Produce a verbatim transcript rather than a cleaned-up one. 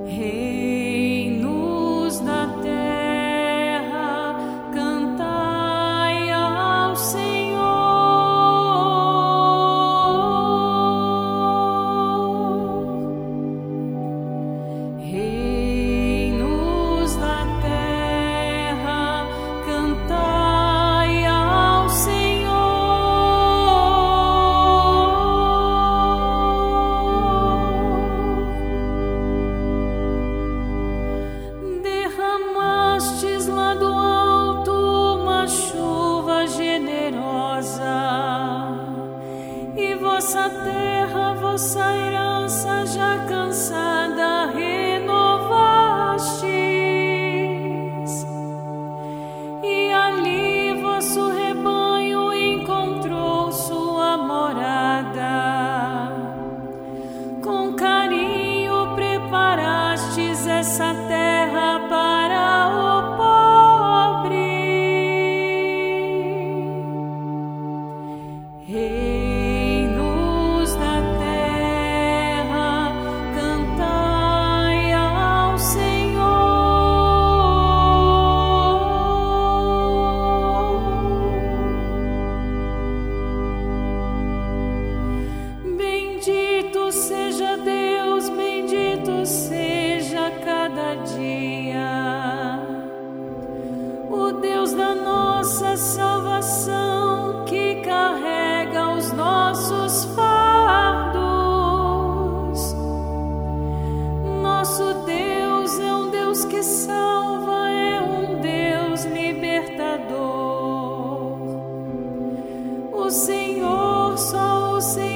Reinos da terra, cantai ao Senhor. Reinos da terra, cantai ao Senhor. Derramastes lá do alto uma chuva generosa, e vossa terra, vossa herança já cansada renovastes, e ali vosso rebanho encontrou sua morada. Com carinho preparastes essa terra para o pobre. Reinos da terra, cantai ao Senhor. Bendito seja Deus, bendito seja cada dia, o Deus da nossa salvação, que carrega os nossos fardos. Nosso Deus é um Deus que salva, é um Deus libertador. O Senhor, só o Senhor